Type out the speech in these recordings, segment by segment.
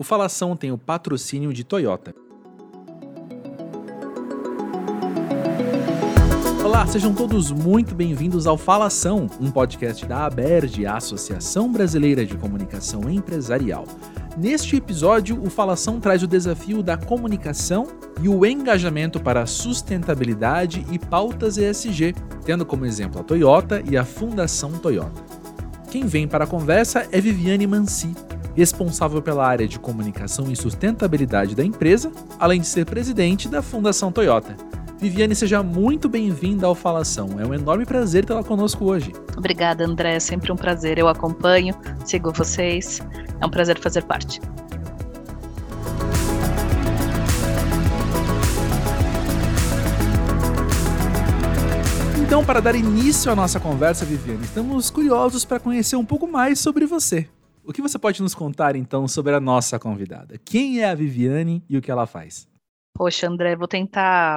O Falação tem o patrocínio de Toyota. Olá, sejam todos muito bem-vindos ao Falação, um podcast da ABERJ, a Associação Brasileira de Comunicação Empresarial. Neste episódio, o Falação traz o desafio da comunicação e o engajamento para a sustentabilidade e pautas ESG, tendo como exemplo a Toyota e a Fundação Toyota. Quem vem para a conversa é Viviane Mansi, responsável pela área de comunicação e sustentabilidade da empresa, além de ser presidente da Fundação Toyota. Viviane, seja muito bem-vinda ao Falação. É um enorme prazer tê-la conosco hoje. Obrigada, André. É sempre um prazer. Eu acompanho, sigo vocês. É um prazer fazer parte. Então, para dar início à nossa conversa, Viviane, estamos curiosos para conhecer um pouco mais sobre você. O que você pode nos contar, então, sobre a nossa convidada? Quem é a Viviane e o que ela faz? Poxa, André, vou tentar,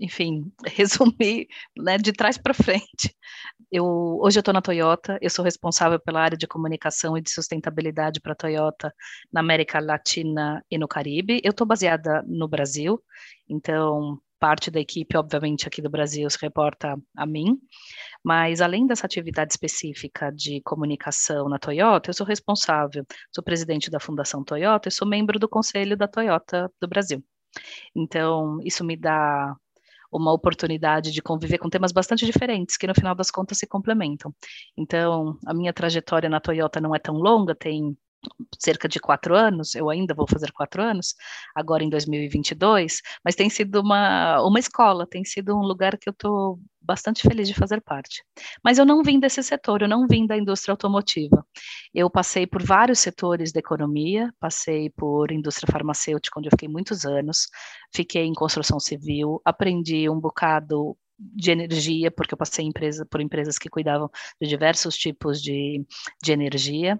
resumir, de trás para frente. Hoje eu estou na Toyota, eu sou responsável pela área de comunicação e de sustentabilidade para a Toyota na América Latina e no Caribe. Eu estou baseada no Brasil, então parte da equipe, obviamente, aqui do Brasil se reporta a mim. Mas, além dessa atividade específica de comunicação na Toyota, eu sou responsável, sou presidente da Fundação Toyota e sou membro do Conselho da Toyota do Brasil. Então, isso me dá uma oportunidade de conviver com temas bastante diferentes, que no final das contas se complementam. Então, a minha trajetória na Toyota não é tão longa, tem cerca de 4 anos, eu ainda vou fazer 4 anos, agora em 2022, mas tem sido uma escola, tem sido um lugar que eu estou bastante feliz de fazer parte. Mas eu não vim desse setor, eu não vim da indústria automotiva. Eu passei por vários setores da economia, passei por indústria farmacêutica, onde eu fiquei muitos anos, fiquei em construção civil, aprendi um bocado de energia, porque eu passei por empresas que cuidavam de diversos tipos de energia,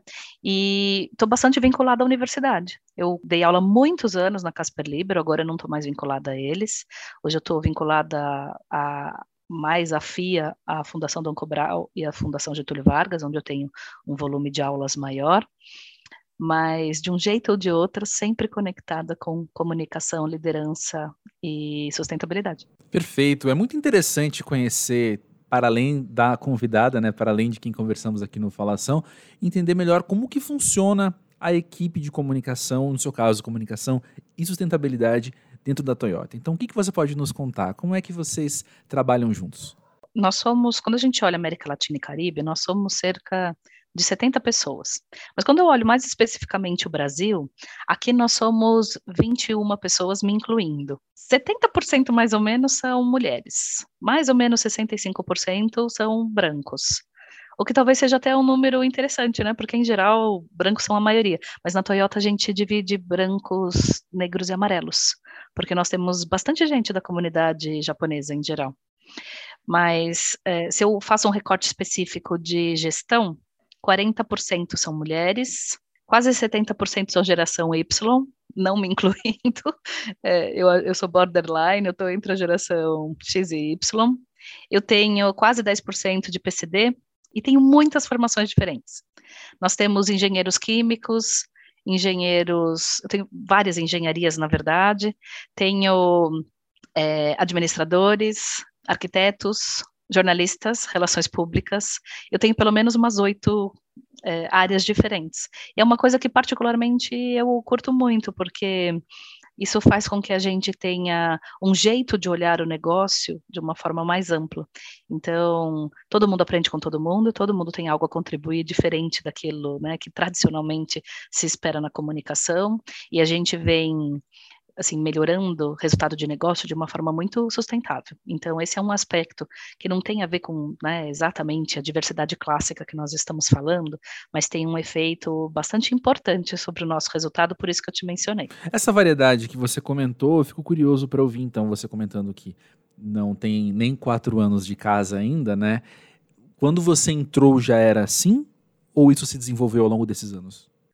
e estou bastante vinculada à universidade. Eu dei aula há muitos anos na Casper Libero, agora eu não estou mais vinculada a eles, hoje eu estou vinculada mais a FIA, a Fundação Dom Cabral e a Fundação Getúlio Vargas, onde eu tenho um volume de aulas maior, mas de um jeito ou de outro, sempre conectada com comunicação, liderança e sustentabilidade. Perfeito. É muito interessante conhecer, para além da convidada, para além de quem conversamos aqui no Falação, entender melhor como que funciona a equipe de comunicação, no seu caso, comunicação e sustentabilidade dentro da Toyota. Então, o que você pode nos contar? Como é que vocês trabalham juntos? Nós somos, quando a gente olha América Latina e Caribe, nós somos cerca de 70 pessoas. Mas quando eu olho mais especificamente o Brasil, aqui nós somos 21 pessoas, me incluindo. 70% mais ou menos são mulheres, mais ou menos 65% são brancos. O que talvez seja até um número interessante, porque em geral brancos são a maioria, mas na Toyota a gente divide brancos, negros e amarelos, porque nós temos bastante gente da comunidade japonesa em geral. Mas se eu faço um recorte específico de gestão, 40% são mulheres, quase 70% são geração Y, não me incluindo, eu sou borderline, eu estou entre a geração X e Y, eu tenho quase 10% de PCD e tenho muitas formações diferentes. Nós temos engenheiros químicos, eu tenho várias engenharias, na verdade, tenho administradores, arquitetos, jornalistas, relações públicas, eu tenho pelo menos umas 8 áreas diferentes. E é uma coisa que particularmente eu curto muito, porque isso faz com que a gente tenha um jeito de olhar o negócio de uma forma mais ampla. Então, todo mundo aprende com todo mundo tem algo a contribuir diferente daquilo, que tradicionalmente se espera na comunicação, e a gente vem melhorando o resultado de negócio de uma forma muito sustentável. Então, esse é um aspecto que não tem a ver com exatamente a diversidade clássica que nós estamos falando, mas tem um efeito bastante importante sobre o nosso resultado, por isso que eu te mencionei. Essa variedade que você comentou, eu fico curioso para ouvir, então, você comentando que não tem nem 4 anos de casa ainda, Quando você entrou já era assim? Ou isso se desenvolveu ao longo desses anos?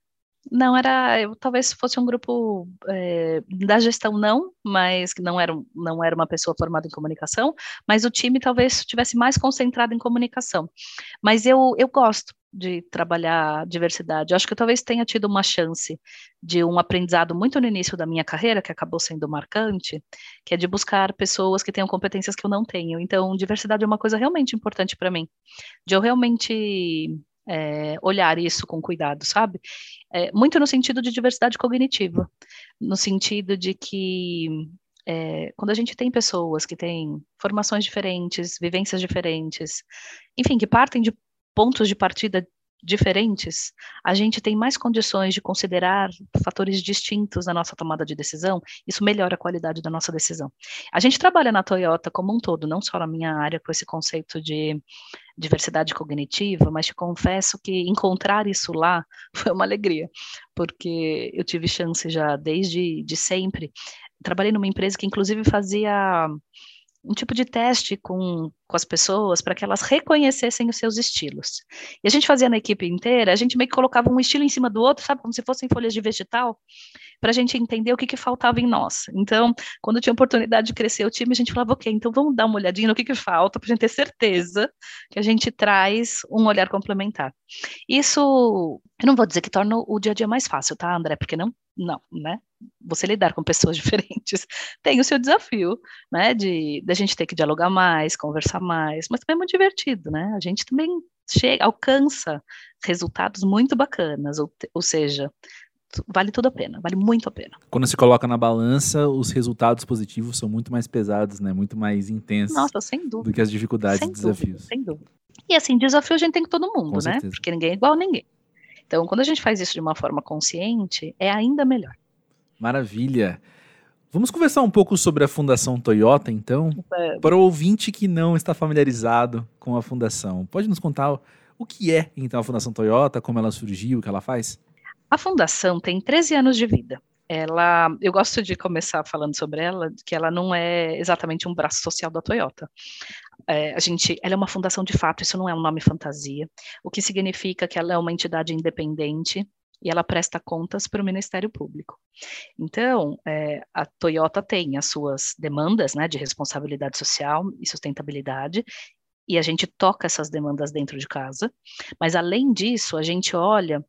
Não, talvez fosse um grupo da gestão não, mas que não era uma pessoa formada em comunicação, mas o time talvez estivesse mais concentrado em comunicação. Mas eu gosto de trabalhar diversidade. Eu acho que eu talvez tenha tido uma chance de um aprendizado muito no início da minha carreira, que acabou sendo marcante, que é de buscar pessoas que tenham competências que eu não tenho. Então, diversidade é uma coisa realmente importante para mim, de eu realmente olhar isso com cuidado, sabe? Muito no sentido de diversidade cognitiva, no sentido de que quando a gente tem pessoas que têm formações diferentes, vivências diferentes, enfim, que partem de pontos de partida diferentes, a gente tem mais condições de considerar fatores distintos na nossa tomada de decisão, isso melhora a qualidade da nossa decisão. A gente trabalha na Toyota como um todo, não só na minha área, com esse conceito de diversidade cognitiva, mas te confesso que encontrar isso lá foi uma alegria, porque eu tive chance já desde de sempre. Trabalhei numa empresa que inclusive fazia um tipo de teste com as pessoas para que elas reconhecessem os seus estilos. E a gente fazia na equipe inteira, a gente meio que colocava um estilo em cima do outro, sabe, como se fossem folhas de vegetal, para a gente entender o que faltava em nós. Então, quando tinha oportunidade de crescer o time, a gente falava, ok, então vamos dar uma olhadinha no que falta, para a gente ter certeza que a gente traz um olhar complementar. Isso, eu não vou dizer que torna o dia a dia mais fácil, tá, André? Porque não, né? Você lidar com pessoas diferentes tem o seu desafio, né? De a gente ter que dialogar mais, conversar mais, mas também é muito divertido, né? A gente também alcança resultados muito bacanas, ou seja, vale tudo a pena, vale muito a pena. Quando se coloca na balança, os resultados positivos são muito mais pesados, né? Muito mais intensos. Nossa, sem dúvida. Do que as dificuldades e desafios. Sem dúvida. E assim, desafio a gente tem com todo mundo, Com né? certeza. Porque ninguém é igual a ninguém. Então, quando a gente faz isso de uma forma consciente, é ainda melhor. Maravilha. Vamos conversar um pouco sobre a Fundação Toyota, então? Para o ouvinte que não está familiarizado com a Fundação, pode nos contar o que é, então, a Fundação Toyota, como ela surgiu, o que ela faz? A Fundação tem 13 anos de vida. Eu gosto de começar falando sobre ela, que ela não é exatamente um braço social da Toyota. Ela é uma fundação de fato, isso não é um nome fantasia, o que significa que ela é uma entidade independente e ela presta contas para o Ministério Público. Então, a Toyota tem as suas demandas, né, de responsabilidade social e sustentabilidade, e a gente toca essas demandas dentro de casa, mas além disso, a gente olha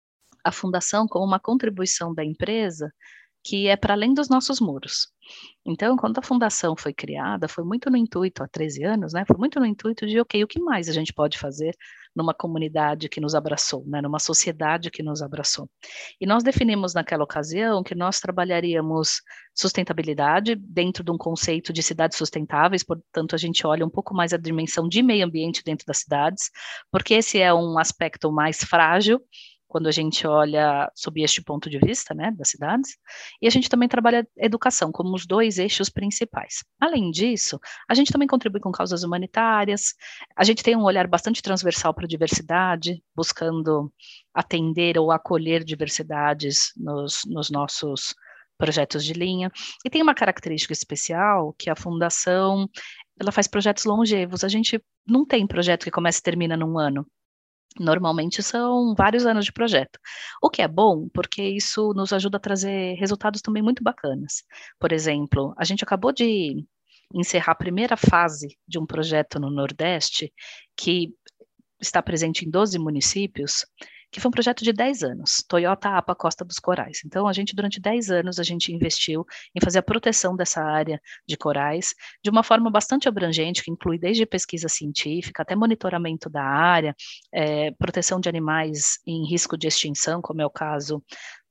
a fundação como uma contribuição da empresa que é para além dos nossos muros. Então, quando a fundação foi criada, foi muito no intuito, há 13 anos, né, foi muito no intuito de, ok, o que mais a gente pode fazer numa comunidade que nos abraçou, né, numa sociedade que nos abraçou. E nós definimos naquela ocasião que nós trabalharíamos sustentabilidade dentro de um conceito de cidades sustentáveis, portanto, a gente olha um pouco mais a dimensão de meio ambiente dentro das cidades, porque esse é um aspecto mais frágil, quando a gente olha sob este ponto de vista, né, das cidades, e a gente também trabalha educação como os dois eixos principais. Além disso, a gente também contribui com causas humanitárias, a gente tem um olhar bastante transversal para a diversidade, buscando atender ou acolher diversidades nos nossos projetos de linha, e tem uma característica especial, que a Fundação, ela faz projetos longevos, a gente não tem projeto que começa e termina num ano, normalmente são vários anos de projeto, o que é bom, porque isso nos ajuda a trazer resultados também muito bacanas. Por exemplo, a gente acabou de encerrar a primeira fase de um projeto no Nordeste, que está presente em 12 municípios, que foi um projeto de 10 anos, Toyota APA Costa dos Corais. Então, durante 10 anos, a gente investiu em fazer a proteção dessa área de corais de uma forma bastante abrangente, que inclui desde pesquisa científica até monitoramento da área, proteção de animais em risco de extinção, como é o caso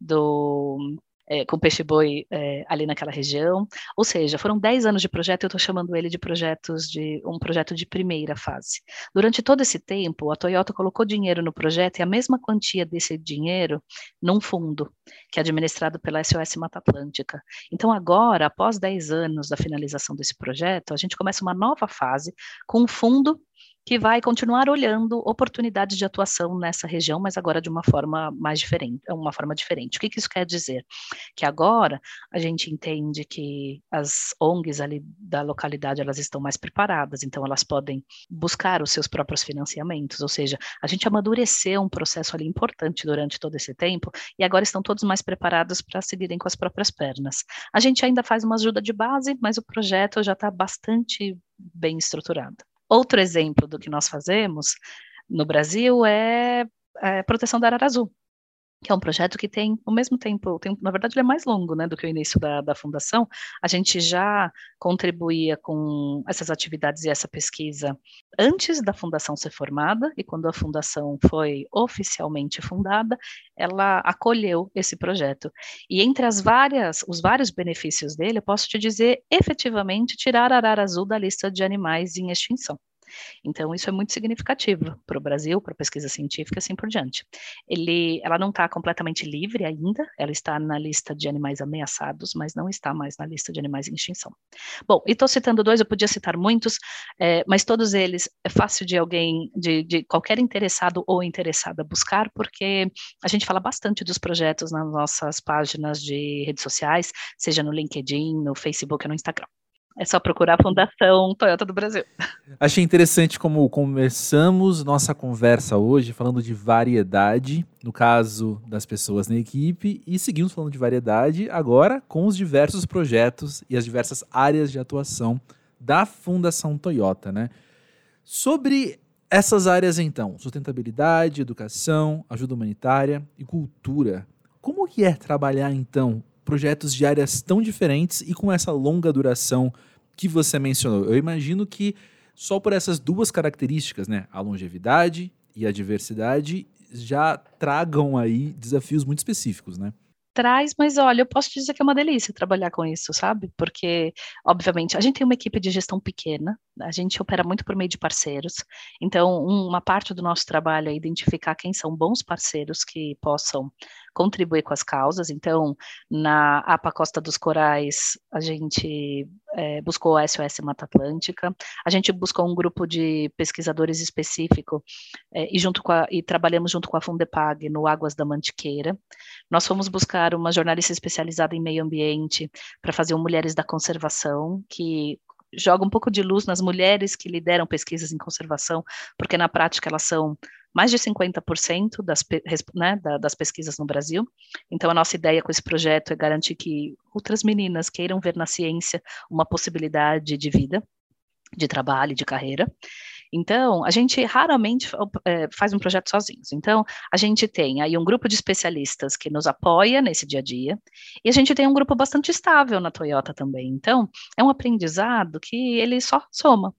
com o peixe-boi ali naquela região, ou seja, foram 10 anos de projeto, eu estou chamando ele de um projeto de primeira fase. Durante todo esse tempo, a Toyota colocou dinheiro no projeto e a mesma quantia desse dinheiro num fundo, que é administrado pela SOS Mata Atlântica. Então agora, após 10 anos da finalização desse projeto, a gente começa uma nova fase com um fundo que vai continuar olhando oportunidades de atuação nessa região, mas agora de uma forma mais diferente, uma forma diferente. O que isso quer dizer? Que agora a gente entende que as ONGs ali da localidade, elas estão mais preparadas, então elas podem buscar os seus próprios financiamentos, ou seja, a gente amadureceu um processo ali importante durante todo esse tempo, e agora estão todos mais preparados para seguirem com as próprias pernas. A gente ainda faz uma ajuda de base, mas o projeto já está bastante bem estruturado. Outro exemplo do que nós fazemos no Brasil é proteção da arara azul, que é um projeto que tem, ao mesmo tempo, na verdade ele é mais longo, né, do que o início da fundação. A gente já contribuía com essas atividades e essa pesquisa antes da fundação ser formada, e quando a fundação foi oficialmente fundada, ela acolheu esse projeto. E entre os vários benefícios dele, eu posso te dizer, efetivamente, tirar a arara azul da lista de animais em extinção. Então, isso é muito significativo para o Brasil, para a pesquisa científica, assim por diante. Ela não está completamente livre ainda, ela está na lista de animais ameaçados, mas não está mais na lista de animais em extinção. Bom, e estou citando 2, eu podia citar muitos, mas todos eles é fácil de alguém, de qualquer interessado ou interessada buscar, porque a gente fala bastante dos projetos nas nossas páginas de redes sociais, seja no LinkedIn, no Facebook ou no Instagram. É só procurar a Fundação Toyota do Brasil. Achei interessante como começamos nossa conversa hoje falando de variedade, no caso das pessoas na equipe, e seguimos falando de variedade agora com os diversos projetos e as diversas áreas de atuação da Fundação Toyota, né? Sobre essas áreas, então, sustentabilidade, educação, ajuda humanitária e cultura, como que é trabalhar, então, projetos de áreas tão diferentes e com essa longa duração que você mencionou? Eu imagino que só por essas 2 características, né, a longevidade e a diversidade, já tragam aí desafios muito específicos, né? Traz, mas olha, eu posso te dizer que é uma delícia trabalhar com isso, sabe? Porque, obviamente, a gente tem uma equipe de gestão pequena, a gente opera muito por meio de parceiros, então uma parte do nosso trabalho é identificar quem são bons parceiros que possam contribuir com as causas. Então, na APA Costa dos Corais, a gente buscou a SOS Mata Atlântica, a gente buscou um grupo de pesquisadores específico e trabalhamos junto com a Fundepag no Águas da Mantiqueira. Nós fomos buscar uma jornalista especializada em meio ambiente para fazer o Mulheres da Conservação, que joga um pouco de luz nas mulheres que lideram pesquisas em conservação, porque na prática elas são mais de 50% das pesquisas no Brasil. Então, a nossa ideia com esse projeto é garantir que outras meninas queiram ver na ciência uma possibilidade de vida, de trabalho, de carreira. Então, a gente raramente faz um projeto sozinhos. Então, a gente tem aí um grupo de especialistas que nos apoia nesse dia a dia, e a gente tem um grupo bastante estável na Toyota também. Então, é um aprendizado que ele só soma.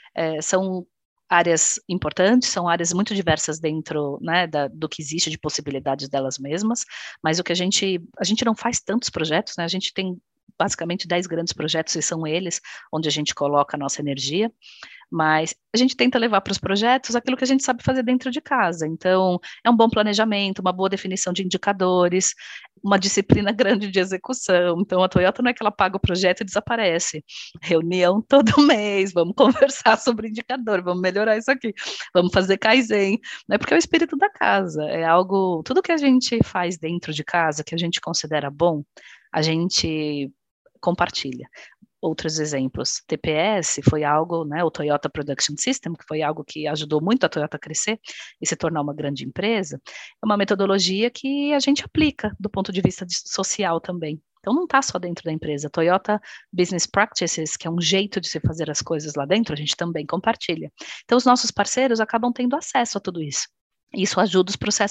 São áreas importantes, são áreas muito diversas dentro, né, do que existe de possibilidades delas mesmas, mas a gente não faz tantos projetos, né, a gente tem basicamente 10 grandes projetos e são eles onde a gente coloca a nossa energia, mas a gente tenta levar para os projetos aquilo que a gente sabe fazer dentro de casa. Então, é um bom planejamento, uma boa definição de indicadores, uma disciplina grande de execução. Então, a Toyota não é que ela paga o projeto e desaparece. Reunião todo mês, vamos conversar sobre indicador, vamos melhorar isso aqui, vamos fazer Kaizen, né? Porque é o espírito da casa, é algo, tudo que a gente faz dentro de casa, que a gente considera bom, a gente compartilha. Outros exemplos, TPS foi algo, né, o Toyota Production System, que foi algo que ajudou muito a Toyota a crescer e se tornar uma grande empresa, é uma metodologia que a gente aplica do ponto de vista social também. Então, não está só dentro da empresa. Toyota Business Practices, que é um jeito de se fazer as coisas lá dentro, a gente também compartilha. Então, os nossos parceiros acabam tendo acesso a tudo isso. Isso ajuda os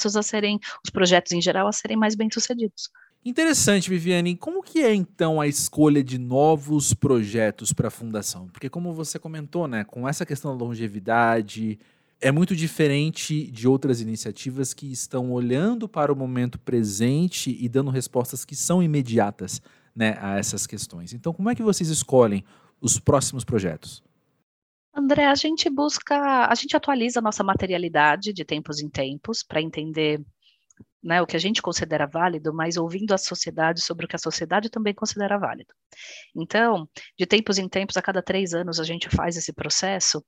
projetos em geral, a serem mais bem-sucedidos. Interessante, Viviane. Como que é, então, a escolha de novos projetos para a Fundação? Porque, como você comentou, né, com essa questão da longevidade, é muito diferente de outras iniciativas que estão olhando para o momento presente e dando respostas que são imediatas, né, a essas questões. Então, como é que vocês escolhem os próximos projetos? André, a gente atualiza a nossa materialidade de tempos em tempos para entender, né, o que a gente considera válido, mas ouvindo a sociedade sobre o que a sociedade também considera válido. Então, de tempos em tempos, a cada 3 anos, a gente faz esse processo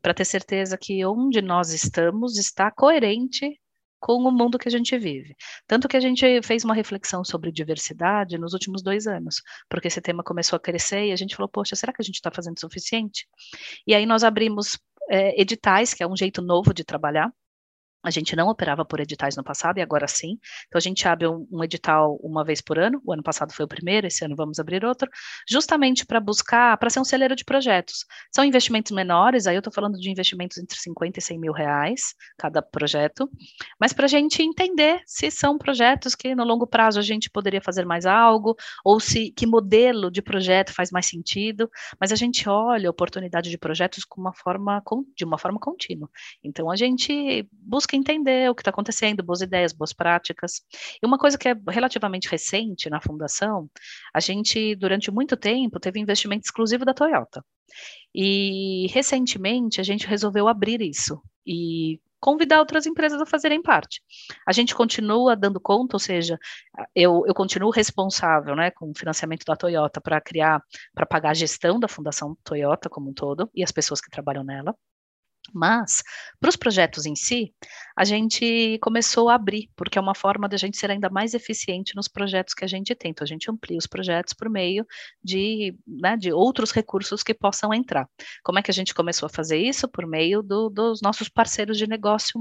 para ter certeza que onde nós estamos está coerente com o mundo que a gente vive. Tanto que a gente fez uma reflexão sobre diversidade nos últimos 2 anos, porque esse tema começou a crescer e a gente falou, poxa, será que a gente está fazendo o suficiente? E aí nós abrimos editais, que é um jeito novo de trabalhar. A gente não operava por editais no passado e agora sim. Então a gente abre um edital uma vez por ano. O ano passado foi o primeiro, esse ano vamos abrir outro, justamente para buscar, para ser um celeiro de projetos. São investimentos menores, aí eu estou falando de investimentos entre 50 e 100 mil reais cada projeto, mas para a gente entender se são projetos que no longo prazo a gente poderia fazer mais algo, ou se que modelo de projeto faz mais sentido, mas a gente olha a oportunidade de projetos de uma forma contínua. Então a gente busca entender o que está acontecendo, boas ideias, boas práticas. E uma coisa que é relativamente recente na fundação, a gente, durante muito tempo, teve investimento exclusivo da Toyota. E, recentemente, a gente resolveu abrir isso e convidar outras empresas a fazerem parte. A gente continua dando conta, ou seja, eu continuo responsável, né, com o financiamento da Toyota para pagar a gestão da Fundação Toyota como um todo e as pessoas que trabalham nela. Mas, para os projetos em si, a gente começou a abrir, porque é uma forma de a gente ser ainda mais eficiente nos projetos que a gente tem. Então, a gente amplia os projetos por meio de outros recursos que possam entrar. Como é que a gente começou a fazer isso? Por meio dos nossos parceiros de negócio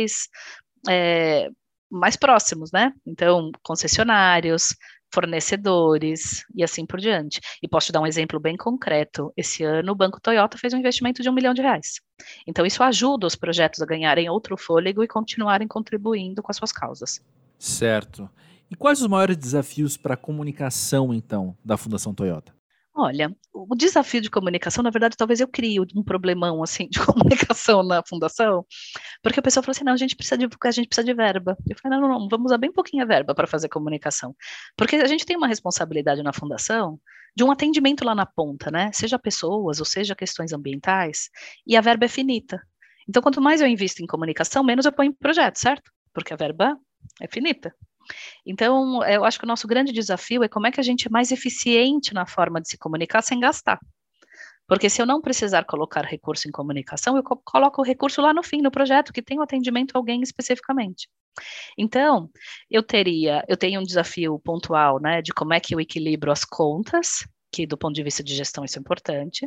mais próximos, né? Então, concessionários, fornecedores e assim por diante. E posso te dar um exemplo bem concreto. Esse ano o Banco Toyota fez um investimento de R$1 milhão. Então isso ajuda os projetos a ganharem outro fôlego e continuarem contribuindo com as suas causas. Certo. E quais os maiores desafios para a comunicação, então, da Fundação Toyota? Olha, o desafio de comunicação, na verdade, talvez eu crie um problemão assim de comunicação na fundação, porque a pessoa falou assim, não, a gente precisa de verba. Eu falei, não, vamos usar bem pouquinho a verba para fazer comunicação, porque a gente tem uma responsabilidade na fundação de um atendimento lá na ponta, né? Seja pessoas ou seja questões ambientais, e a verba é finita. Então, quanto mais eu invisto em comunicação, menos eu ponho em projeto, certo? Porque a verba é finita. Então, eu acho que o nosso grande desafio é como é que a gente é mais eficiente na forma de se comunicar sem gastar. Porque se eu não precisar colocar recurso em comunicação, eu coloco o recurso lá no fim, no projeto, que tem o atendimento a alguém especificamente. Então, eu tenho um desafio pontual, né, de como é que eu equilibro as contas, que do ponto de vista de gestão isso é importante,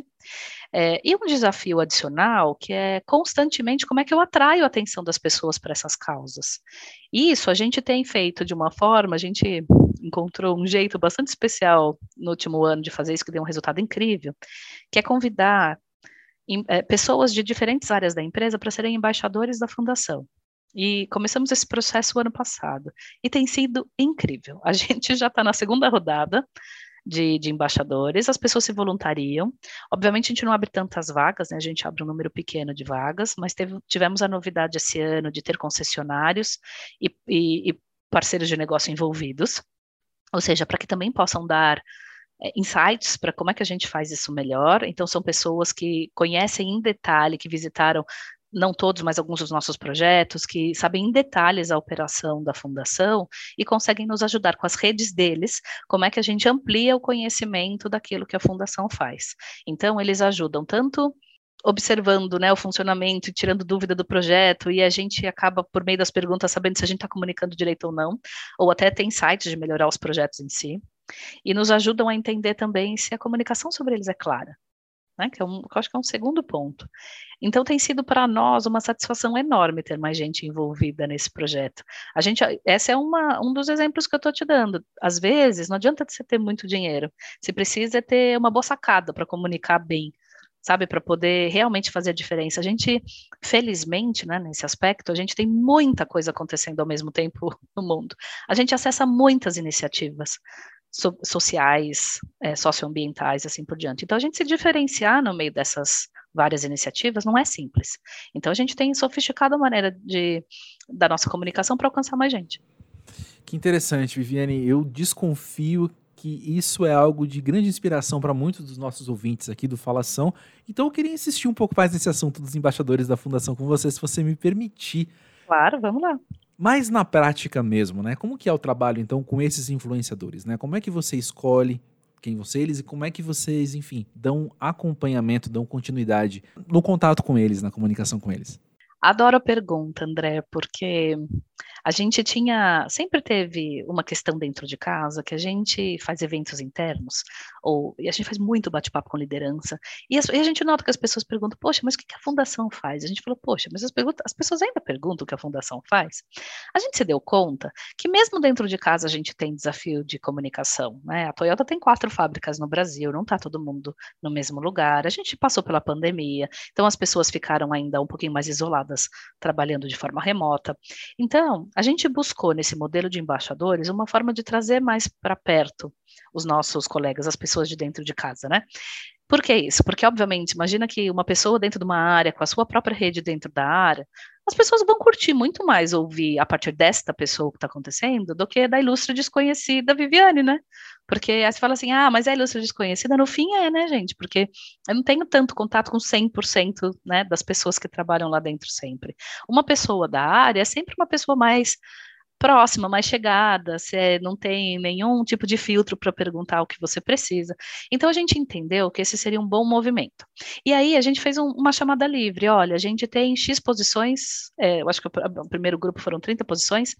e um desafio adicional, que é constantemente como é que eu atraio a atenção das pessoas para essas causas. Isso a gente tem feito de uma forma, a gente encontrou um jeito bastante especial no último ano de fazer isso, que deu um resultado incrível, que é convidar pessoas de diferentes áreas da empresa para serem embaixadores da fundação. E começamos esse processo o ano passado, e tem sido incrível. A gente já está na segunda rodada de embaixadores, as pessoas se voluntariam. Obviamente a gente não abre tantas vagas, né? A gente abre um número pequeno de vagas, mas tivemos a novidade esse ano de ter concessionários e parceiros de negócio envolvidos, ou seja, para que também possam dar insights para como é que a gente faz isso melhor. Então são pessoas que conhecem em detalhe, que visitaram não todos, mas alguns dos nossos projetos, que sabem em detalhes a operação da fundação e conseguem nos ajudar com as redes deles, como é que a gente amplia o conhecimento daquilo que a fundação faz. Então, eles ajudam tanto observando, né, o funcionamento e tirando dúvida do projeto, e a gente acaba, por meio das perguntas, sabendo se a gente está comunicando direito ou até tem sites de melhorar os projetos em si, e nos ajudam a entender também se a comunicação sobre eles é clara. Né, que eu acho que é um segundo ponto. Então, tem sido para nós uma satisfação enorme ter mais gente envolvida nesse projeto. Esse é um dos exemplos que eu estou te dando. Às vezes, não adianta você ter muito dinheiro, você precisa ter uma boa sacada para comunicar bem, sabe, para poder realmente fazer a diferença. A gente, felizmente, né, nesse aspecto, a gente tem muita coisa acontecendo ao mesmo tempo no mundo. A gente acessa muitas iniciativas sociais, socioambientais, assim por diante. Então, a gente se diferenciar no meio dessas várias iniciativas não é simples. Então, a gente tem sofisticado a maneira da nossa comunicação para alcançar mais gente. Que interessante, Viviane. Eu desconfio que isso é algo de grande inspiração para muitos dos nossos ouvintes aqui do Falação. Então, eu queria insistir um pouco mais nesse assunto dos embaixadores da Fundação com você, se você me permitir. Claro, vamos lá. Mas na prática mesmo, né? Como que é o trabalho, então, com esses influenciadores, né? Como é que você escolhe quem vão ser eles e como é que vocês, enfim, dão acompanhamento, dão continuidade no contato com eles, na comunicação com eles? Adoro a pergunta, André, porque a gente sempre teve uma questão dentro de casa, que a gente faz eventos internos, e a gente faz muito bate-papo com liderança, e a gente nota que as pessoas perguntam, poxa, mas o que a fundação faz? A gente falou, poxa, mas as pessoas ainda perguntam o que a fundação faz? A gente se deu conta que mesmo dentro de casa a gente tem desafio de comunicação, né? A Toyota tem 4 fábricas no Brasil, não está todo mundo no mesmo lugar, a gente passou pela pandemia, então as pessoas ficaram ainda um pouquinho mais isoladas, trabalhando de forma remota. Então, a gente buscou nesse modelo de embaixadores uma forma de trazer mais para perto os nossos colegas, as pessoas de dentro de casa, né? Por que isso? Porque, obviamente, imagina que uma pessoa dentro de uma área, com a sua própria rede dentro da área, as pessoas vão curtir muito mais ouvir a partir desta pessoa o que está acontecendo do que da ilustre desconhecida Viviane, né? Porque aí você fala assim, mas é ilustre desconhecida? No fim né, gente? Porque eu não tenho tanto contato com 100%, né, das pessoas que trabalham lá dentro sempre. Uma pessoa da área é sempre uma pessoa mais próxima, mais chegada, você não tem nenhum tipo de filtro para perguntar o que você precisa. Então a gente entendeu que esse seria um bom movimento. E aí a gente fez uma chamada livre, olha, a gente tem X posições, eu acho que o primeiro grupo foram 30 posições,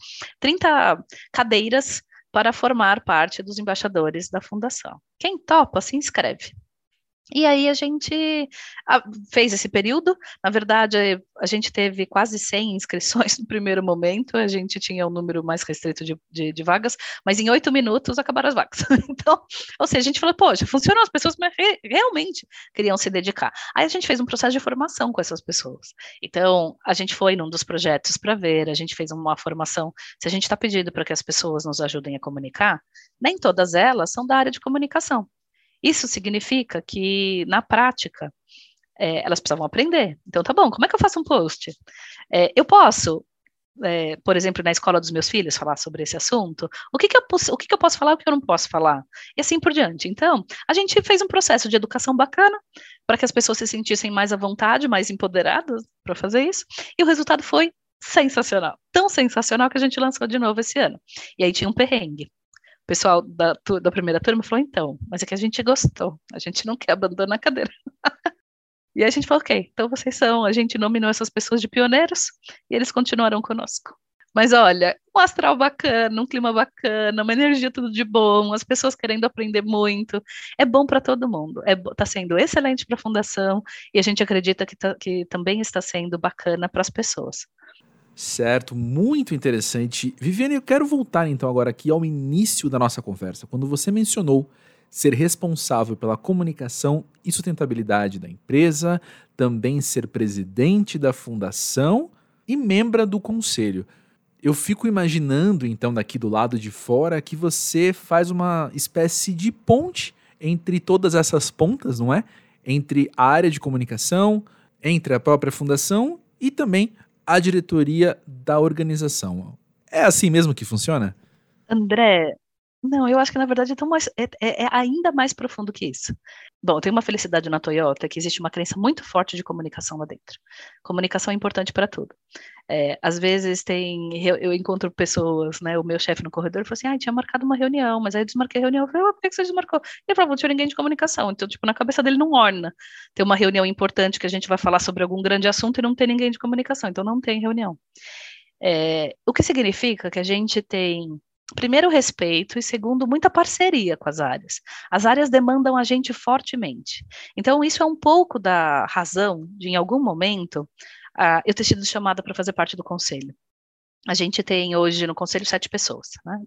30 cadeiras para formar parte dos embaixadores da fundação. Quem topa, se inscreve. E aí a gente fez esse período, na verdade a gente teve quase 100 inscrições no primeiro momento, a gente tinha um número mais restrito de vagas, mas em 8 minutos acabaram as vagas. Então, ou seja, a gente falou, poxa, funcionou, as pessoas realmente queriam se dedicar. Aí a gente fez um processo de formação com essas pessoas. Então, a gente foi num dos projetos para ver, a gente fez uma formação, se a gente está pedindo para que as pessoas nos ajudem a comunicar, nem todas elas são da área de comunicação. Isso significa que, na prática, elas precisavam aprender. Então, tá bom, como é que eu faço um post? Eu posso, por exemplo, na escola dos meus filhos, falar sobre esse assunto? O que que eu posso falar, o que eu não posso falar? E assim por diante. Então, a gente fez um processo de educação bacana, para que as pessoas se sentissem mais à vontade, mais empoderadas para fazer isso, e o resultado foi sensacional. Tão sensacional que a gente lançou de novo esse ano. E aí tinha um perrengue. O pessoal da primeira turma falou, então, mas é que a gente gostou, a gente não quer abandonar a cadeira. E aí a gente falou, ok, então a gente nominou essas pessoas de pioneiros e eles continuarão conosco. Mas olha, um astral bacana, um clima bacana, uma energia tudo de bom, as pessoas querendo aprender muito, é bom para todo mundo, está sendo excelente para a fundação e a gente acredita que também está sendo bacana para as pessoas. Certo, muito interessante. Viviane, eu quero voltar então agora aqui ao início da nossa conversa, quando você mencionou ser responsável pela comunicação e sustentabilidade da empresa, também ser presidente da fundação e membro do conselho. Eu fico imaginando então daqui do lado de fora que você faz uma espécie de ponte entre todas essas pontas, não é? Entre a área de comunicação, entre a própria fundação e também a diretoria da organização. É assim mesmo que funciona? André, não, eu acho que na verdade é ainda mais profundo que isso. Bom, tem uma felicidade na Toyota que existe uma crença muito forte de comunicação lá dentro. Comunicação é importante para tudo. Às vezes eu encontro pessoas, né? O meu chefe no corredor falou assim, tinha marcado uma reunião, mas aí eu desmarquei a reunião. Eu falei, por que você desmarcou? Ele falou, não tinha ninguém de comunicação. Então, tipo, na cabeça dele não orna. Tem uma reunião importante que a gente vai falar sobre algum grande assunto e não tem ninguém de comunicação. Então, não tem reunião. O que significa que a gente tem, primeiro, respeito e, segundo, muita parceria com as áreas. As áreas demandam a gente fortemente. Então, isso é um pouco da razão de, em algum momento, eu ter sido chamada para fazer parte do conselho. A gente tem hoje no conselho 7 pessoas, né?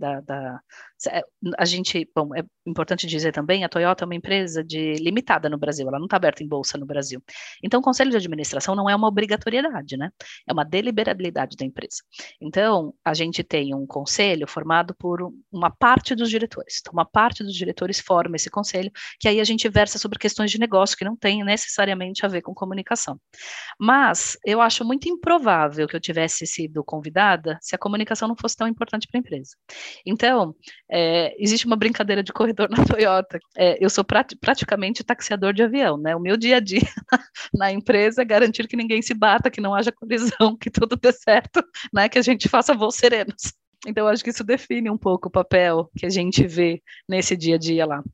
A gente, bom, é importante dizer também, a Toyota é uma empresa limitada no Brasil, ela não está aberta em bolsa no Brasil. Então, o conselho de administração não é uma obrigatoriedade, né? É uma deliberabilidade da empresa. Então, a gente tem um conselho formado por uma parte dos diretores. Então, uma parte dos diretores forma esse conselho, que aí a gente versa sobre questões de negócio que não tem necessariamente a ver com comunicação. Mas eu acho muito improvável que eu tivesse sido convidada se a comunicação não fosse tão importante para a empresa. Então, existe uma brincadeira de corredor na Toyota. Eu sou praticamente taxiador de avião, né? O meu dia a dia na empresa é garantir que ninguém se bata, que não haja colisão, que tudo dê certo, né? Que a gente faça voos serenos. Então, acho que isso define um pouco o papel que a gente vê nesse dia a dia lá.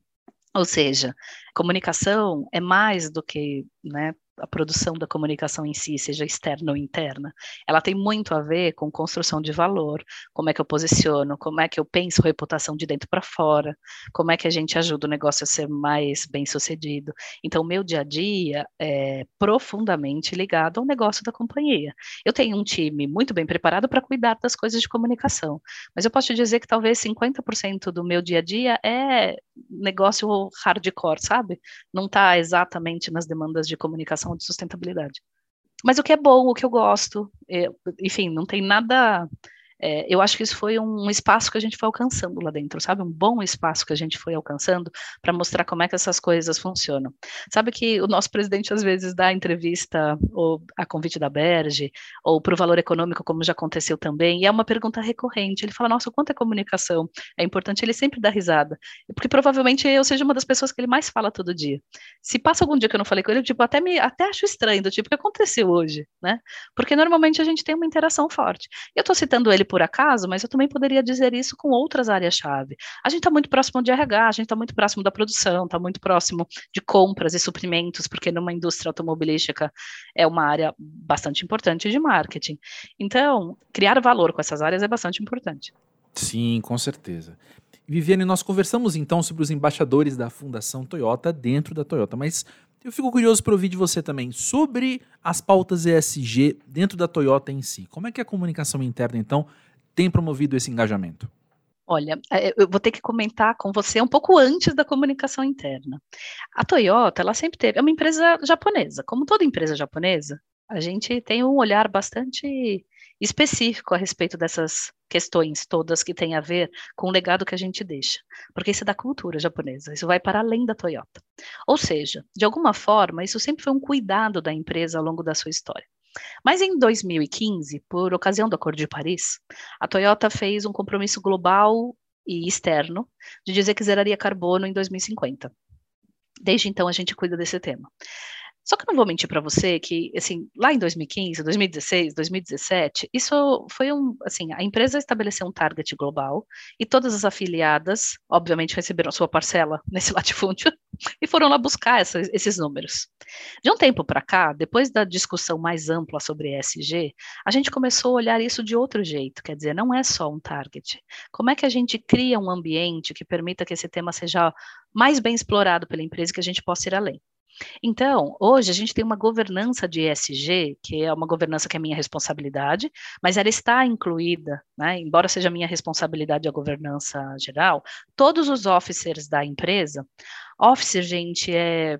Ou seja, comunicação é mais do que, né, a produção da comunicação em si, seja externa ou interna. Ela tem muito a ver com construção de valor, como é que eu posiciono, como é que eu penso reputação de dentro para fora, como é que a gente ajuda o negócio a ser mais bem sucedido. Então, o meu dia a dia é profundamente ligado ao negócio da companhia. Eu tenho um time muito bem preparado para cuidar das coisas de comunicação, mas eu posso te dizer que talvez 50% do meu dia a dia é negócio hardcore, sabe? Não está exatamente nas demandas de comunicação ou de sustentabilidade. Mas o que é bom, o que eu gosto, enfim, não tem nada. Eu acho que isso foi um espaço que a gente foi alcançando lá dentro, sabe? Um bom espaço que a gente foi alcançando para mostrar como é que essas coisas funcionam. Sabe que o nosso presidente às vezes dá entrevista ou a convite da Berge ou para o Valor Econômico, como já aconteceu também, e é uma pergunta recorrente. Ele fala: nossa, quanto é comunicação? É importante, ele sempre dá risada, porque provavelmente eu seja uma das pessoas que ele mais fala todo dia. Se passa algum dia que eu não falei com ele, eu, tipo, até acho estranho, do tipo, o que aconteceu hoje, né? Porque normalmente a gente tem uma interação forte. Eu estou citando ele por acaso, mas eu também poderia dizer isso com outras áreas-chave. A gente está muito próximo de RH, a gente está muito próximo da produção, está muito próximo de compras e suprimentos, porque numa indústria automobilística é uma área bastante importante de marketing. Então, criar valor com essas áreas é bastante importante. Sim, com certeza. Viviane, nós conversamos então sobre os embaixadores da Fundação Toyota dentro da Toyota, mas eu fico curioso para ouvir de você também sobre as pautas ESG dentro da Toyota em si. Como é que a comunicação interna, então, tem promovido esse engajamento? Olha, eu vou ter que comentar com você um pouco antes da comunicação interna. A Toyota, ela sempre teve, é uma empresa japonesa, como toda empresa japonesa, a gente tem um olhar bastante específico a respeito dessas questões todas que têm a ver com o legado que a gente deixa, porque isso é da cultura japonesa, isso vai para além da Toyota. Ou seja, de alguma forma, isso sempre foi um cuidado da empresa ao longo da sua história. Mas em 2015, por ocasião do Acordo de Paris, a Toyota fez um compromisso global e externo de dizer que zeraria carbono em 2050. Desde então a gente cuida desse tema. Só que eu não vou mentir para você que, assim, lá em 2015, 2016, 2017, isso foi assim, a empresa estabeleceu um target global e todas as afiliadas, obviamente, receberam sua parcela nesse latifúndio e foram lá buscar esses números. De um tempo para cá, depois da discussão mais ampla sobre ESG, a gente começou a olhar isso de outro jeito, quer dizer, não é só um target. Como é que a gente cria um ambiente que permita que esse tema seja mais bem explorado pela empresa e que a gente possa ir além? Então, hoje a gente tem uma governança de ESG, que é uma governança que é minha responsabilidade, mas ela está incluída, né, embora seja minha responsabilidade a governança geral, todos os officers da empresa, officer, gente,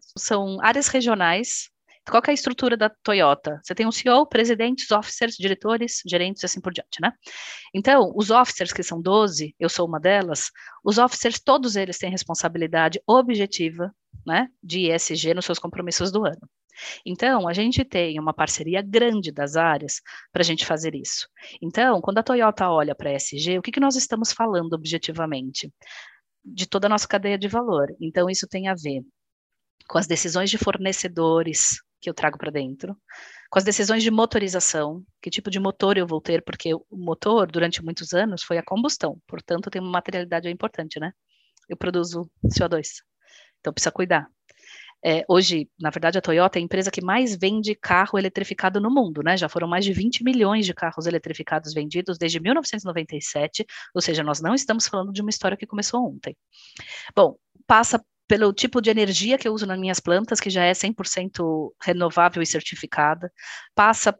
são áreas regionais. Qual que é a estrutura da Toyota? Você tem um CEO, presidentes, officers, diretores, gerentes e assim por diante, né? Então, os officers, que são 12, eu sou uma delas, os officers, todos eles têm responsabilidade objetiva, né, de ESG nos seus compromissos do ano. Então, a gente tem uma parceria grande das áreas para a gente fazer isso. Então, quando a Toyota olha para a ESG, o que nós estamos falando objetivamente? De toda a nossa cadeia de valor. Então, isso tem a ver com as decisões de fornecedores que eu trago para dentro, com as decisões de motorização, que tipo de motor eu vou ter, porque o motor, durante muitos anos, foi a combustão, portanto, tem uma materialidade importante, né? Eu produzo CO2, então precisa cuidar. Hoje, na verdade, a Toyota é a empresa que mais vende carro eletrificado no mundo, né? Já foram mais de 20 milhões de carros eletrificados vendidos desde 1997, ou seja, nós não estamos falando de uma história que começou ontem. Bom, passa pelo tipo de energia que eu uso nas minhas plantas, que já é 100% renovável e certificada, passa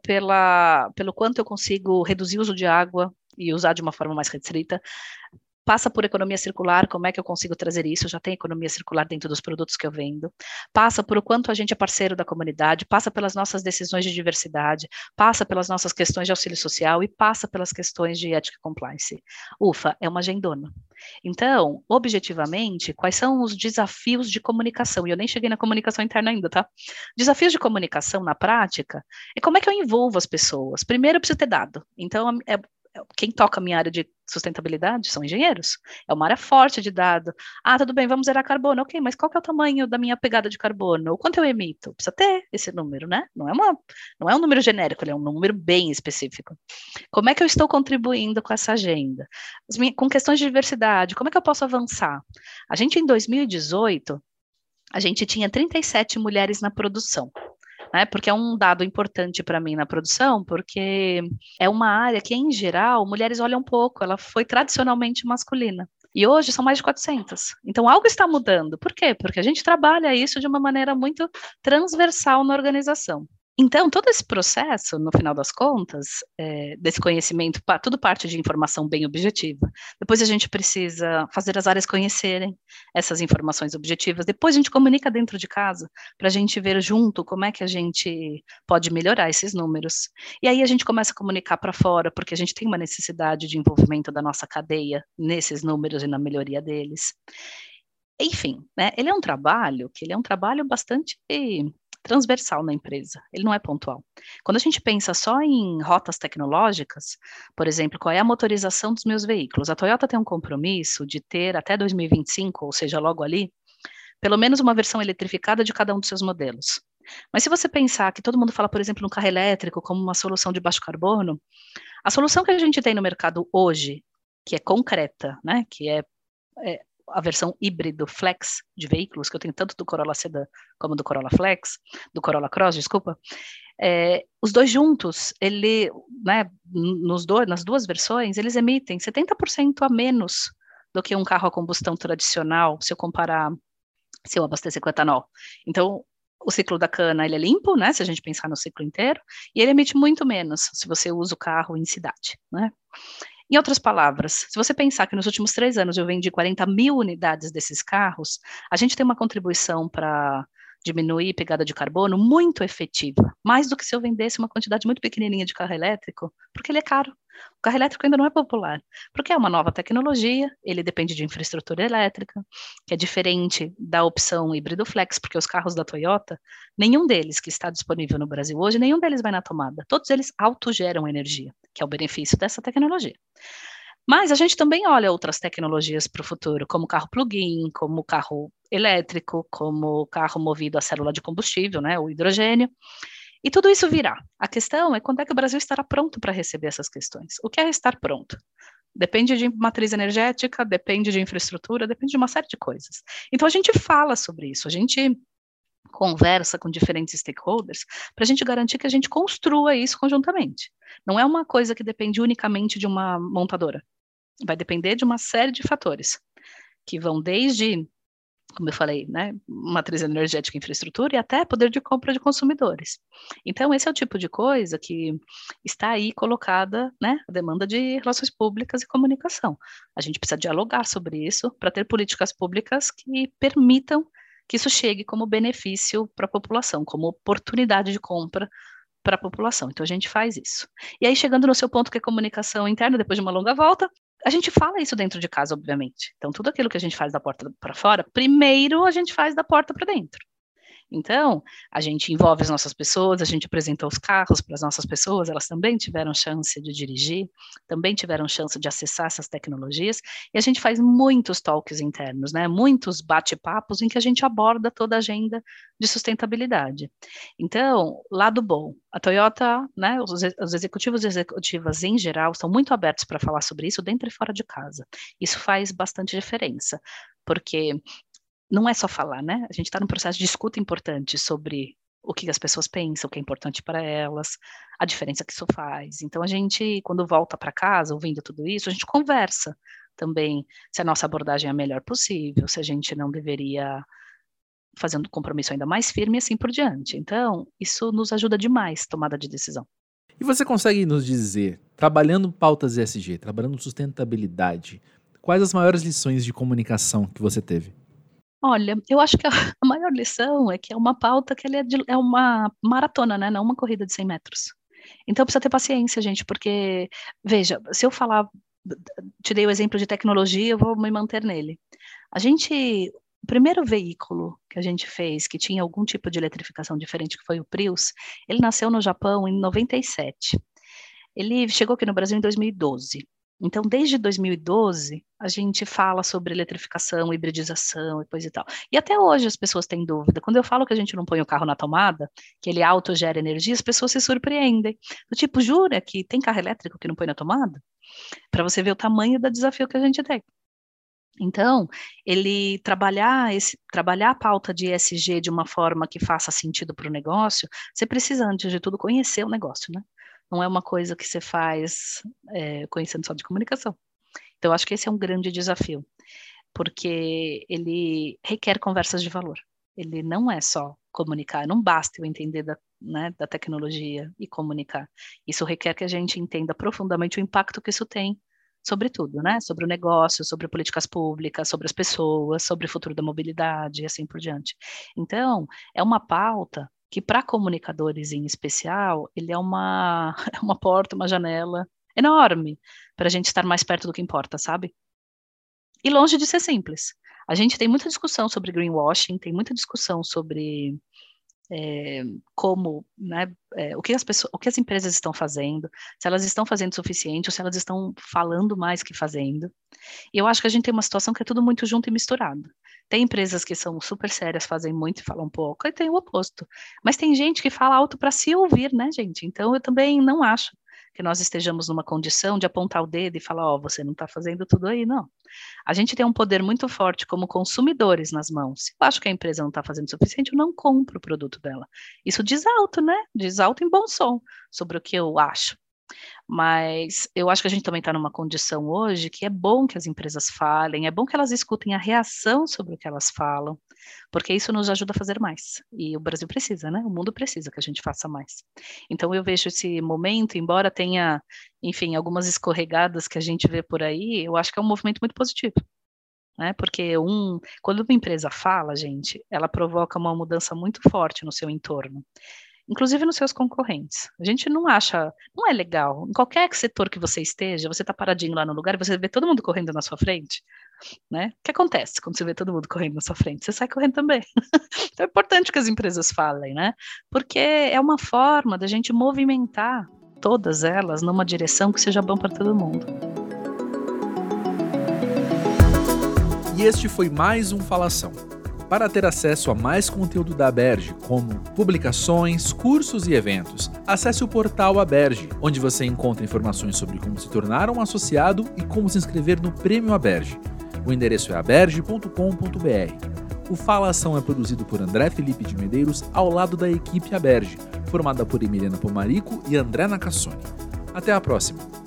pelo quanto eu consigo reduzir o uso de água e usar de uma forma mais restrita, passa por economia circular, como é que eu consigo trazer isso? Já tem economia circular dentro dos produtos que eu vendo. Passa por o quanto a gente é parceiro da comunidade, passa pelas nossas decisões de diversidade, passa pelas nossas questões de auxílio social e passa pelas questões de ética e compliance. Ufa, é uma agendona. Então, objetivamente, quais são os desafios de comunicação? E eu nem cheguei na comunicação interna ainda, tá? Desafios de comunicação na prática é como é que eu envolvo as pessoas. Primeiro, eu preciso ter dado. Então, quem toca a minha área de sustentabilidade são engenheiros. É uma área forte de dado. Tudo bem, vamos zerar carbono. Ok, mas qual que é o tamanho da minha pegada de carbono? O quanto eu emito? Precisa ter esse número, né? Não é um número genérico, ele é um número bem específico. Como é que eu estou contribuindo com essa agenda? Com questões de diversidade, como é que eu posso avançar? A gente, em 2018, a gente tinha 37 mulheres na produção. Né, porque é um dado importante para mim na produção, porque é uma área que, em geral, mulheres olham pouco, ela foi tradicionalmente masculina. E hoje são mais de 400. Então, algo está mudando. Por quê? Porque a gente trabalha isso de uma maneira muito transversal na organização. Então, todo esse processo, no final das contas, desse conhecimento, tudo parte de informação bem objetiva. Depois a gente precisa fazer as áreas conhecerem essas informações objetivas. Depois a gente comunica dentro de casa, para a gente ver junto como é que a gente pode melhorar esses números. E aí a gente começa a comunicar para fora, porque a gente tem uma necessidade de envolvimento da nossa cadeia nesses números e na melhoria deles. Enfim, né, ele é um trabalho bastante transversal na empresa, ele não é pontual. Quando a gente pensa só em rotas tecnológicas, por exemplo, qual é a motorização dos meus veículos? A Toyota tem um compromisso de ter até 2025, ou seja, logo ali, pelo menos uma versão eletrificada de cada um dos seus modelos. Mas se você pensar que todo mundo fala, por exemplo, no carro elétrico como uma solução de baixo carbono, a solução que a gente tem no mercado hoje, que é concreta, né, que é a versão híbrido flex de veículos, que eu tenho tanto do Corolla Sedan como do Corolla Flex, do Corolla Cross, desculpa, os dois juntos, né, nas duas versões, eles emitem 70% a menos do que um carro a combustão tradicional, se eu abastecer com etanol. Então, o ciclo da cana, ele é limpo, né, se a gente pensar no ciclo inteiro, e ele emite muito menos se você usa o carro em cidade, né. Em outras palavras, se você pensar que nos últimos 3 anos eu vendi 40 mil unidades desses carros, a gente tem uma contribuição para diminuir a pegada de carbono muito efetiva, mais do que se eu vendesse uma quantidade muito pequenininha de carro elétrico, porque ele é caro. O carro elétrico ainda não é popular, porque é uma nova tecnologia, ele depende de infraestrutura elétrica, que é diferente da opção híbrido flex, porque os carros da Toyota, nenhum deles que está disponível no Brasil hoje, nenhum deles vai na tomada, todos eles autogeram energia, que é o benefício dessa tecnologia. Mas a gente também olha outras tecnologias para o futuro, como carro plug-in, como carro elétrico, como carro movido a célula de combustível, né, o hidrogênio, e tudo isso virá. A questão é quando é que o Brasil estará pronto para receber essas questões. O que é estar pronto? Depende de matriz energética, depende de infraestrutura, depende de uma série de coisas. Então a gente fala sobre isso, a gente conversa com diferentes stakeholders para a gente garantir que a gente construa isso conjuntamente. Não é uma coisa que depende unicamente de uma montadora. Vai depender de uma série de fatores, que vão desde, como eu falei, né, matriz energética e infraestrutura, e até poder de compra de consumidores. Então, esse é o tipo de coisa que está aí colocada, né, a demanda de relações públicas e comunicação. A gente precisa dialogar sobre isso para ter políticas públicas que permitam que isso chegue como benefício para a população, como oportunidade de compra para a população. Então, a gente faz isso. E aí, chegando no seu ponto, que é comunicação interna, depois de uma longa volta, a gente fala isso dentro de casa, obviamente. Então, tudo aquilo que a gente faz da porta para fora, primeiro a gente faz da porta para dentro. Então, a gente envolve as nossas pessoas, a gente apresenta os carros para as nossas pessoas, elas também tiveram chance de dirigir, também tiveram chance de acessar essas tecnologias, e a gente faz muitos talks internos, né, muitos bate-papos em que a gente aborda toda a agenda de sustentabilidade. Então, lado bom, a Toyota, né, os executivos e executivas em geral estão muito abertos para falar sobre isso dentro e fora de casa. Isso faz bastante diferença, porque não é só falar, né? A gente está num processo de escuta importante sobre o que as pessoas pensam, o que é importante para elas, a diferença que isso faz. Então, a gente, quando volta para casa, ouvindo tudo isso, a gente conversa também se a nossa abordagem é a melhor possível, se a gente não deveria fazer um compromisso ainda mais firme e assim por diante. Então, isso nos ajuda demais tomada de decisão. E você consegue nos dizer, trabalhando pautas ESG, trabalhando sustentabilidade, quais as maiores lições de comunicação que você teve? Olha, eu acho que a maior lição é que é uma pauta que ela é uma maratona, né, não uma corrida de 100 metros. Então precisa ter paciência, gente, porque, veja, se eu falar, te dei o exemplo de tecnologia, eu vou me manter nele. O primeiro veículo que a gente fez, que tinha algum tipo de eletrificação diferente, que foi o Prius, ele nasceu no Japão em 97. Ele chegou aqui no Brasil em 2012. Então, desde 2012, a gente fala sobre eletrificação, hibridização e coisa e tal. E até hoje as pessoas têm dúvida. Quando eu falo que a gente não põe o carro na tomada, que ele autogera energia, as pessoas se surpreendem. Do tipo, jura que tem carro elétrico que não põe na tomada? Para você ver o tamanho do desafio que a gente tem. Então, ele trabalhar a pauta de ESG de uma forma que faça sentido para o negócio, você precisa, antes de tudo, conhecer o negócio, né? Não é uma coisa que você faz conhecendo só de comunicação. Então, acho que esse é um grande desafio, porque ele requer conversas de valor. Ele não é só comunicar, não basta eu entender da tecnologia e comunicar. Isso requer que a gente entenda profundamente o impacto que isso tem sobre tudo, né? Sobre o negócio, sobre políticas públicas, sobre as pessoas, sobre o futuro da mobilidade e assim por diante. Então, é uma pauta que para comunicadores em especial, ele é uma porta, uma janela enorme para a gente estar mais perto do que importa, sabe? E longe de ser simples. A gente tem muita discussão sobre greenwashing, tem muita discussão sobre como, né, o que as empresas estão fazendo, se elas estão fazendo o suficiente ou se elas estão falando mais que fazendo. E eu acho que a gente tem uma situação que é tudo muito junto e misturado. Tem empresas que são super sérias, fazem muito e falam pouco, e tem o oposto. Mas tem gente que fala alto para se ouvir, né, gente? Então eu também não acho que nós estejamos numa condição de apontar o dedo e falar, você não está fazendo tudo aí, não. A gente tem um poder muito forte como consumidores nas mãos. Se eu acho que a empresa não está fazendo o suficiente, eu não compro o produto dela. Isso diz alto, né? Diz alto em bom som sobre o que eu acho. Mas eu acho que a gente também está numa condição hoje que é bom que as empresas falem, é bom que elas escutem a reação sobre o que elas falam, porque isso nos ajuda a fazer mais. E o Brasil precisa, né? O mundo precisa que a gente faça mais. Então eu vejo esse momento, embora tenha, enfim, algumas escorregadas que a gente vê por aí, eu acho que é um movimento muito positivo. Né? Porque quando uma empresa fala, gente, ela provoca uma mudança muito forte no seu entorno. Inclusive nos seus concorrentes. A gente não é legal. Em qualquer setor que você esteja, você está paradinho lá no lugar e você vê todo mundo correndo na sua frente, né? O que acontece quando você vê todo mundo correndo na sua frente? Você sai correndo também. Então é importante que as empresas falem, né? Porque é uma forma da gente movimentar todas elas numa direção que seja bom para todo mundo. E este foi mais um Falação. Para ter acesso a mais conteúdo da Aberj, como publicações, cursos e eventos, acesse o portal Aberj, onde você encontra informações sobre como se tornar um associado e como se inscrever no Prêmio Aberj. O endereço é aberj.com.br. O Falação é produzido por André Felipe de Medeiros, ao lado da equipe Aberj, formada por Emiliana Pomarico e André Nacassone. Até a próxima!